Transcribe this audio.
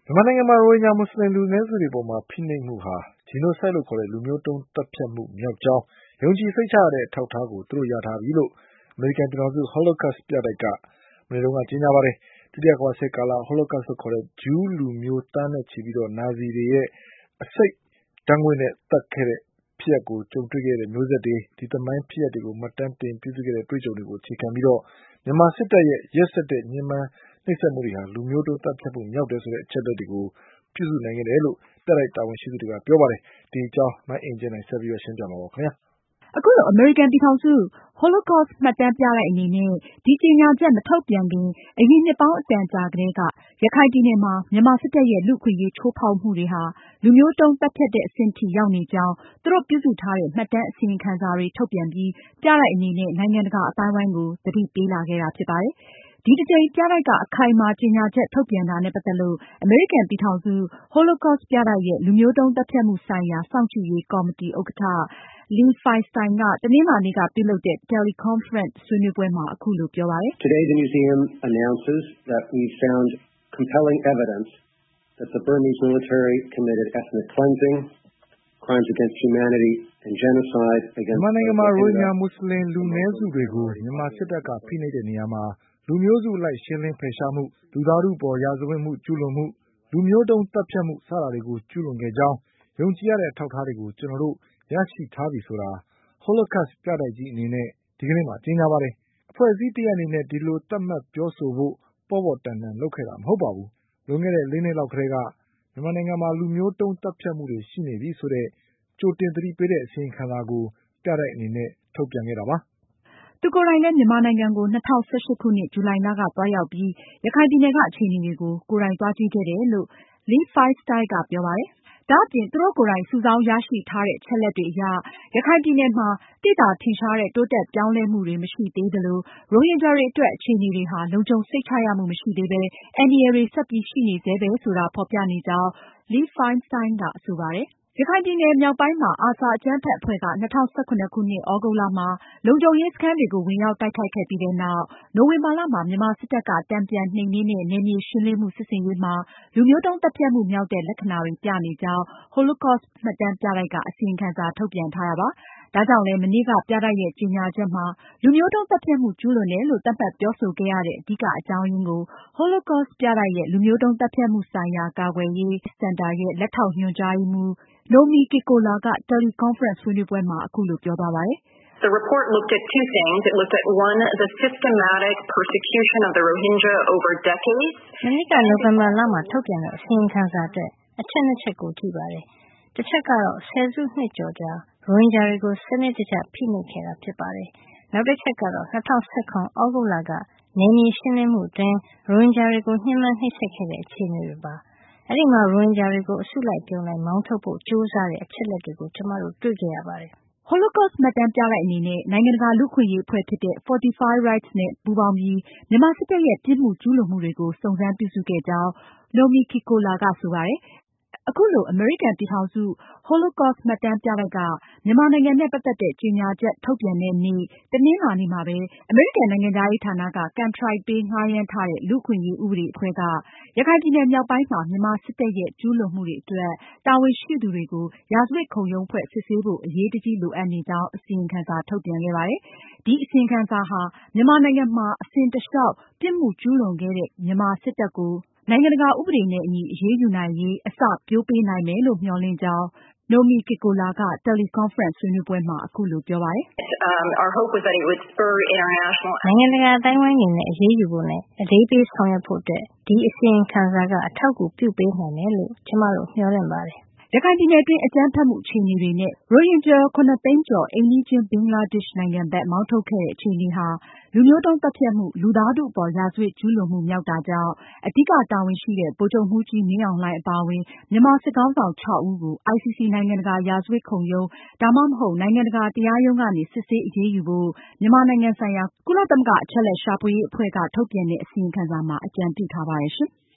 မြန်မာနိုင်ငံမှာရိုဟင်ဂျာမွတ်စလင်လူနည်းစုတွေအပေါ်ဖိနှိပ်မှုဟာဂျီနိုဆိုက်လို့ခေါ်တဲ့လူမျိုးတုန်းသတ်ဖြတ်မှုမြောက်ကြောင်းယုံကြည်စိတ်ချရတဲ့အထောက်အထားကိုသူတို့ရထားပြီလို့အမေရိကန်ပြည်ထောင်စု Holocaust ပြတိုက်ကမနေ့ကကြေညာပါတယ်။ဒုတိယကမ္ဘာစစ်ကာလ Holocaust လို့ခေါ်တဲ့ဂျူးလူမျိုးသန်းနဲ့ချီပြီးနာဇီတွေရဲ့အဆိပ်ဓါတ်ငွေ့နဲ့သတ်ခဲ့တဲ့ဖြစ်ရပ်ကိုကြုံတွေ့ခဲ့တဲ့မျိုးဆက်တွေဒီသမိုင်းဖြစ်ရပ်တွေကိုမှတ်တမ်းတင်ပြုစုခဲ့တဲ့တွေ့ကြုံတွေကိုအခြေခံပြီးမြန်မာစစ်တပ်ရဲ့ရက်စက်တဲ့ညှဉ်းပန်းနှိပ်စက်မှုတွေဟာလူမျိုးတုန်းသတ်ဖြတ်မှုမြောက်တယ်ဆိုတဲ့အချက်လက်တွေကိုပြုစုနိုင်ခဲ့တယ်လို့ပြတိုက်တာဝန်ရှိသူတွေကပြောပါတယ်။ဒီအကြောင်းမအင်ကြင်းနိုင်ဆက်ပြီးရှင်းပြပါဦးခင်ဗျာ။အခုလိုအမေရိကန်ပြည်ထောင်စု Holocaust မှတ်တမ်းပြတိုက်အနေနဲ့ဒီကြေညာချက်မထုတ်ပြန်ခင်အရင်နှစ်ပေါင်းအတန်ကြာကတည်းကရခိုင်ပြည်နယ်မှာမြန်မာစစ်တပ်ရဲ့လူ့အခွင့်အရေးချိုးဖောက်မှုတွေဟာလူမျိုးတုန်းသတ်ဖြတ်တဲ့အဆင့်ထိရောက်နေကြောင်းသူတို့ပြုစုထားတဲ့မှတ်တမ်းအစီရင်ခံစာတွေထုတ်ပြန်ပြီးပြတိုက်အနေနဲ့နိုင်ငံတကာအသိုင်းအဝိုင်းကိုသတိပေးလာခဲ့တာဖြစ်ပါတယ်။ ဒီတစ်ကြိမ်ပြတိုက်က အခိုင်အမာကြေညာချက်ထုတ်ပြန်တာနဲ့ပတ်သက်လို့အမေရိကန်ပြည်ထောင်စု Holocaust ပြတိုက်ရဲ့လူမျိုးတုန်းသတ်ဖြတ်မှုဆိုင်ရာစောင့်ကြည့်ရေးကော်မတီဥက္ကဋ္ဌ Lee Feinstein ကတနင်္လာနေ့ကပြုလုပ်တဲ့ Teleconference ဆွေးနွေးပွဲမှာအခုလိုပြောပါတယ်။ Today the museum announces that we found compelling evidence that the Burmese military committed ethnic cleansing, crimes against humanity and genocide against မြန်မာနိုင်ငံမှာရိုဟင်ဂျာမွတ်စလင်လူနည်းစုတွေကိုမြန်မာစစ်တပ်ကဖိနှိပ်တဲ့နေရာမှာလူမျိုးစုအလိုက်ရှင်းလင်းဖယ်ရှားမှုလူသားထုအပေါ်ရာဇဝတ်မှုကျူးလွန်မှုလူမျိုးတုန်းသတ်ဖြတ်မှုစတာတွေကိုကျူးလွန်ခဲ့ကြောင်းယုံကြည်ရတဲ့အထောက်အထားတွေကိုကျနော်တို့ရရှိထားပြီဆိုတာ Holocaust ပြတိုက်ကြီးအနေနဲ့ဒီကနေ့မှာကြေညာပါတယ်။အဖွဲ့အစည်းတရပ်အနေနဲ့ဒီလိုသတ်မှတ်ပြောဆိုဖို့ပေါ့ပေါ့တန်တန်လုပ်ခဲ့တာမဟုတ်ပါဘူး။လွန်ခဲ့တဲ့4 နှစ်လောက်ကတည်းကမြန်မာနိုင်ငံမှာလူမျိုးတုန်းသတ်ဖြတ်မှုတွေရှိနေပြီဆိုတဲ့ကြိုတင်သတိပေးတဲ့အစီရင်ခံစာကိုပြတိုက်အနေနဲ့ထုတ်ပြန်ခဲ့တာပါ။သူကိုယ်တိုင်လည်းမြန်မာနိုင်ငံကို2018ခုနှစ်ဇူလိုင်လကသွားရောက်ပြီးရခိုင်ပြည်နယ်ကအခြေအနေတွေကိုကိုယ်တိုင်သွားကြည့်ခဲ့တယ်လို့ Lee Feinstein ကပြောပါတယ်။ဒါအပြင်သူတို့ကိုယ်တိုင်စုဆောင်းရရှိထားတဲ့အချက်အလက်တွေအရရခိုင်ပြည်နယ်မှာသိသာထင်ရှားတဲ့တိုးတက်ပြောင်းလဲမှုတွေမရှိသေးသလိုရိုဟင်ဂျာတွေအတွက်အခြေအနေတွေဟာလုံခြုံစိတ်ချရမှုမရှိသေးပဲအန္တရာယ်တွေဆက်ပြီးရှိနေဆဲပဲဆိုတာဖေါ်ပြနေကြောင်း Lee Feinstein ကဆိုပါတယ်။ ရခိုင်ပြည်နယ်မြောက်ပိုင်းမှာ ARSA အကြမ်းဖက်အဖွဲ့က2017ခုနှစ် သြဂုတ်လမှာလုံခြုံရေးစခန်းတွေကိုဝင်ရောက်တိုက်ခိုက်ခဲ့ပြီးနောက်နိုဝင်ဘာလမှာမြန်မာစစ်တပ်ကတန်ပြန်နှိမ်နင်းတဲ့နယ်မြေရှင်းလင်းမှုစစ်ဆင်ရေးမှာလူမျိုးတုန်းသတ်ဖြတ်မှုမြောက်တဲ့လက္ခဏာတွေပြနေကြောင်း Holocaust မှတ်တမ်းပြတိုက်ကအစီရင်ခံစာထုတ်ပြန်ထားတာပါ။ဒါကြောင့်လည်းမနေ့ကပြတိုက်ရဲ့ကြေညာချက်မှာလူမျိုးတုန်းသတ်ဖြတ်မှုကျူးလွန်တယ်လို့သတ်မှတ်ပြောဆိုခဲ့ရတဲ့အဓိကအကြောင်းရင်းကို Holocaust ပြတိုက်ရဲ့လူမျိုးတုန်းသတ်ဖြတ်မှုဆိုင်ရာကာကွယ်ရေးစင်တာရဲ့လက်ထောက်ညွှန်ကြားရေးမှူးNomi Kikola က Teleconference ဆွေးနွေးပွဲမှာအခုလိုပြောသွားပါတယ်။ The report looked at two things. It looked at one, the systematic persecution of the Rohingya over decades. မနှစ်ကနိုဝင်ဘာလမှာထုတ်ပြန်တဲ့အစီရင်ခံစာအတွက်အချက်နှစ်ချက်ကိုကြည့်ပါတယ်။တစ်ချက်ကတော့ဆယ်စုနှစ်ကျော်ကြာရိုဟင်ဂျာတွေကိုစနစ်တကျဖိနှိပ်ခဲ့တာဖြစ်ပါတယ်။နောက်တစ်ချက်ကတော့2019သြဂုတ်လကနယ်မြေရှင်းလင်းမှုအတွင်းရိုဟင်ဂျာတွေကိုညှဉ်းပန်းနှိပ်စက်ခဲ့တဲ့အခြေအနေတွေပါ။အဲဒီမှာရိုဟင်ဂျာတွေကိုအစုလိုက်ပြုံလိုက်မောင်းထုတ်ဖို့ကြိုးစားတဲ့အချက်လက်တွေကိုကျမတို့တွေ့ခဲ့ရပါတယ်။ Holocaust မှတ်တမ်းပြတိုက်အနေနဲ့နိုင်ငံတကာလူ့အခွင့်အရေးအဖွဲ့ဖြစ်တဲ့ Fortify Rights နဲ့ပူးပေါင်းပြီးမြန်မာစစ်တပ်ရဲ့ပြစ်မှုကျူးလွန်မှုတွေကိုစုံစမ်းပြုစုခဲ့ကြောင်း Nomi Kikola ကဆိုပါတယ်။ အခုလိုအမေရိကန်ပြည်ထောင်စု Holocaust မှတ်တမ်းပြတိုက်ကမြန်မာနိုင်ငံနဲ့ပတ်သက်တဲ့ကြေညာချက်ထုတ်ပြန်တဲ့နေ့တနင်္လာနေ့မှာပဲအမေရိကန်နိုင်ငံခြားရေးဌာနကကန်ထရိုက်ပေးငှားရမ်းထားတဲ့လူ့အခွင့်အရေးဥပဒေအဖွဲ့ကရခိုင်ပြည်နယ်မြောက်ပိုင်းမှာမြန်မာစစ်တပ်ရဲ့ကျူးလွန်မှုတွေအတွက်တာဝန်ရှိသူတွေကိုရာဇဝတ်ခုံရုံးဖွဲ့စစ်ဆေးဖို့အရေးတကြီးလိုအပ်နေကြောင်းအစီရင်ခံစာထုတ်ပြန်ခဲ့ပါတယ်။ ဒီအစီရင်ခံစာဟာမြန်မာနိုင်ငံမှာအစဉ်တလျှောက်ပြစ်မှုကျူးလွန်ခဲ့တဲ့မြန်မာစစ်တပ်ကိုနိုင်ငံတကာဥပဒေနဲ့အညီအရေးယူနိုင်ရေးအစပျိုးပေးနိုင်မယ်လို့မျှော်လင့်ကြောင်း Nomi Kikola က Teleconference ဆွေးနွေးပွဲမှာအခုလိုပြောပါတယ်။ Our hope was that it would spur international action. နိုင်ငံတကာအတိုင်းဝိုင်းအနေနဲ့အရေးယူဖို့နဲ့အလေးပေးဆောင်ရွက်ဖို့အတွက်ဒီအစီရင်ခံစာကအထောက်အကူပြုပေးနိုင်မယ်လို့ကျမတို့မျှော်လင့်ပါတယ်။ရခိုင်ပြည်နယ်တွင်းအကြမ်းဖက်မှုအခြေအနေတွေနဲ့ရိုဟင်ဂျာ 7 သိန်းကျော်အိမ်နီးချင်းဘင်္ဂလားဒေ့ရှ်နိုင်ငံဘက်မောင်းထုတ်ခဲ့တဲ့အခြေအနေဟာလူမျိုးတုန်းသတ်ဖြတ်မှုလူသားထုအပေါ်ရာဇဝတ်ကျူးလွန်မှုမြောက်တာကြောင့်အဓိကတာဝန်ရှိတဲ့ဗိုလ်ချုပ်မှူးကြီးမင်းအောင်လှိုင်အပါအဝင်မြန်မာစစ်ခေါင်းဆောင် 6 ဦးကို ICC နိုင်ငံတကာရာဇဝတ်ခုံရုံးဒါမှမဟုတ်နိုင်ငံတကာတရားရုံးကနေစစ်ဆေးအရေးယူဖို့မြန်မာနိုင်ငံဆိုင်ရာကုလသမဂ္ဂအချက်အလက်ရှာဖွေရေးအဖွဲ့ကထုတ်ပြန်တဲ့အစီရင်ခံစာမှာအကြံပြုထားပါတယ်ရှင်။